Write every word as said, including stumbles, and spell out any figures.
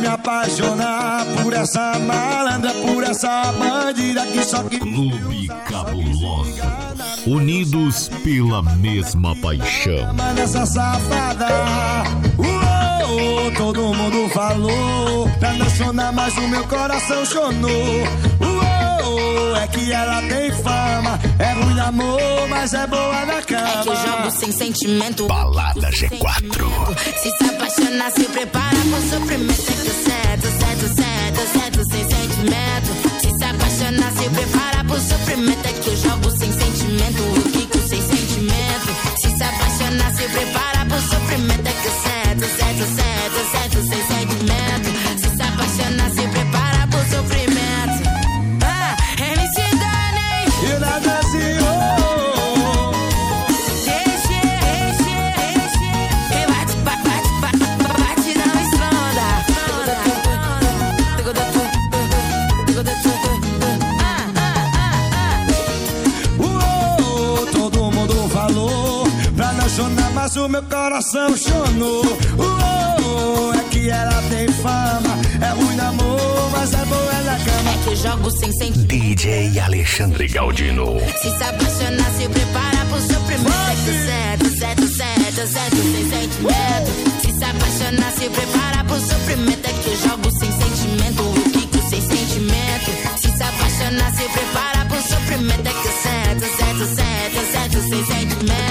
me apaixonar por essa malandra, por essa bandida que só que... Clube Cabuloso, unidos pela mesma paixão. Nessa safada, uou, todo mundo falou pra não chorar, mas o meu coração chonou. Uou, é que ela tem fama, é ruim no amor, mas é boa na cama. É que eu jogo sem sentimento. Balada G quatro. Se se apaixonar, se prepara pro sofrimento. É que eu certo, certo, certo, certo, sem sentimento. Se se apaixonar, se prepara pro sofrimento. É que eu jogo sem sentimento, eu fico sem sentimento. Se se apaixonar, se prepara pro sofrimento. É que eu certo, certo, certo, certo, sem sentimento. Se se apaixonar, se prepara pro sofrimento. Ah, M C Dani E na Brasil, mas o meu coração chonou. Uou, é que ela tem fama, é ruim no amor, mas é boa na cama. É que eu jogo sem sentimento. D J Alexandre Galdino. Se se apaixonar, se prepara pro sofrimento. Certo, certo, certo, certo, sem sentimento. Se se apaixonar, se prepara pro sofrimento. É que eu jogo sem sentimento, eu fico sem sentimento. Se se apaixonar, se prepara pro sofrimento. É que eu certo, certo, certo, certo, sem sentimento.